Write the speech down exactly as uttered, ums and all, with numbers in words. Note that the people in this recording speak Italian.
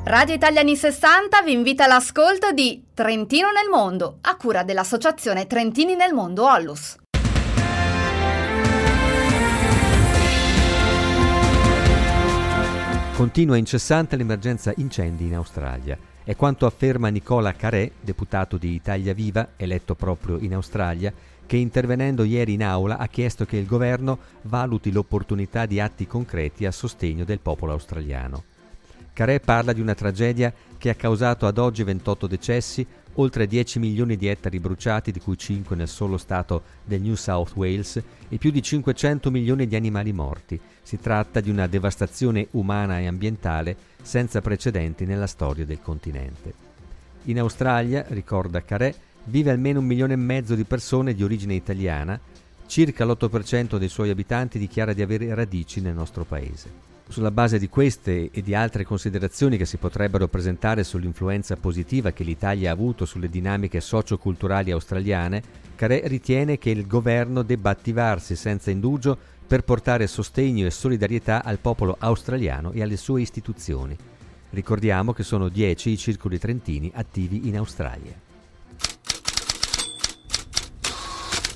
Radio Italia anni sessanta vi invita all'ascolto di Trentino nel mondo, a cura dell'associazione Trentini nel mondo Ollus. Continua incessante l'emergenza incendi in Australia. È quanto afferma Nicola Carè, deputato di Italia Viva, eletto proprio in Australia, che intervenendo ieri in aula ha chiesto che il governo valuti l'opportunità di atti concreti a sostegno del popolo australiano. Carè parla di una tragedia che ha causato ad oggi ventotto decessi, oltre dieci milioni di ettari bruciati, di cui cinque nel solo stato del New South Wales, e più di cinquecento milioni di animali morti. Si tratta di una devastazione umana e ambientale senza precedenti nella storia del continente. In Australia, ricorda Carè, vive almeno un milione e mezzo di persone di origine italiana, circa l'otto per cento dei suoi abitanti dichiara di avere radici nel nostro paese. Sulla base di queste e di altre considerazioni che si potrebbero presentare sull'influenza positiva che l'Italia ha avuto sulle dinamiche socio-culturali australiane, Carè ritiene che il governo debba attivarsi senza indugio per portare sostegno e solidarietà al popolo australiano e alle sue istituzioni. Ricordiamo che sono dieci i circoli trentini attivi in Australia.